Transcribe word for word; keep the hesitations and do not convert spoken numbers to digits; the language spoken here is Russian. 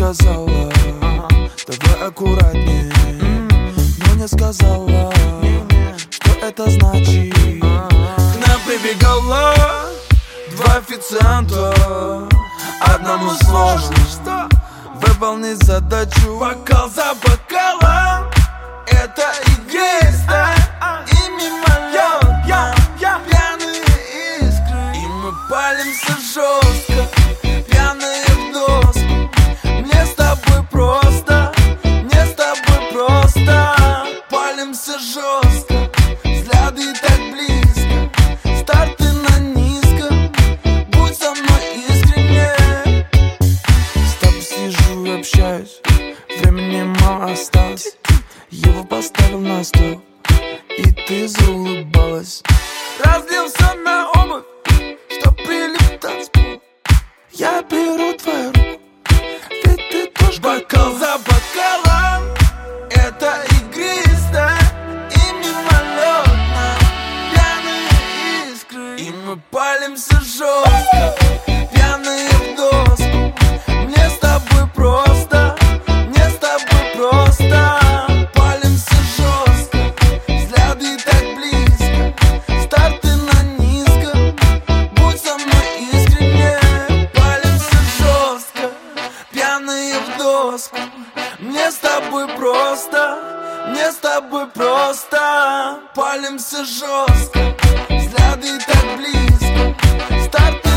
сказала, давай аккуратнее, но не сказала, что это значит. К нам прибегала два официанта, одному сложно выполнить задачу. Бокал за бокалом, это и есть, да? И мимолетно пьяные искры, и мы палимся жестко, пьяные в доску. Мне с тобой просто, мне с тобой просто. Палимся жестко, взгляды так близко, старты на низком. Будь со мной искренне. С тобой сижу и общаюсь, времени мало осталось. Его поставил на стол, и ты заулыбалась. Разлил все на обувь, чтоб прилип танцпол. Я беру твою руку, ведь ты тоже бокал за бокалом, это игристо и мимолетно пьяные искры, и мы палимся жестко, пьяные в доску. Мне с тобой просто, мне с тобой просто. Палимся жестко, взгляды так близко, старты на низком. Будь со мной искренне. Палимся жестко, пьяные в доску. Мне с тобой просто, мне с тобой просто. Палимся жестко, взгляды так близко, старты